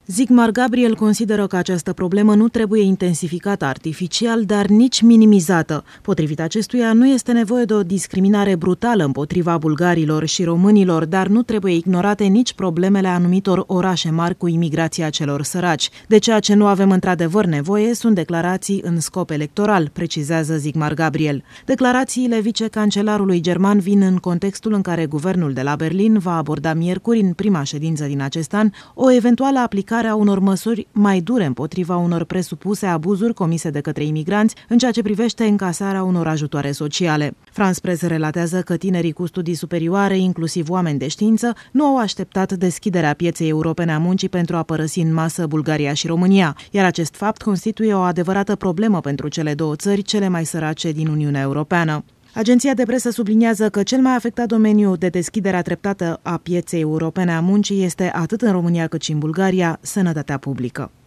Sigmar Gabriel consideră că această problemă nu trebuie intensificată artificial, dar nici minimizată. Potrivit acestuia, nu este nevoie de o discriminare brutală împotriva bulgarilor și românilor, dar nu trebuie ignorate nici problemele anumitor orașe mari cu imigrația celor săraci. De ceea ce nu avem într-adevăr nevoie sunt declarații în scop electoral, precizează Sigmar Gabriel. Declarațiile vicecancelarului german vin în contextul în care guvernul de la Berlin va aborda miercuri, în prima ședință din acest an, o eventuală aplicare a unor măsuri mai dure împotriva unor presupuse abuzuri comise de către imigranți în ceea ce privește încasarea unor ajutoare sociale. France Press relatează că tinerii cu studii superioare, inclusiv oameni de știință, nu au așteptat deschiderea pieței europene a muncii pentru a părăsi în masă Bulgaria și România, iar acest fapt constituie o adevărată problemă pentru cele două țări cele mai sărace din Uniunea Europeană. Agenția de presă subliniază că cel mai afectat domeniu de deschiderea treptată a pieței europene a muncii este, atât în România cât și în Bulgaria, sănătatea publică.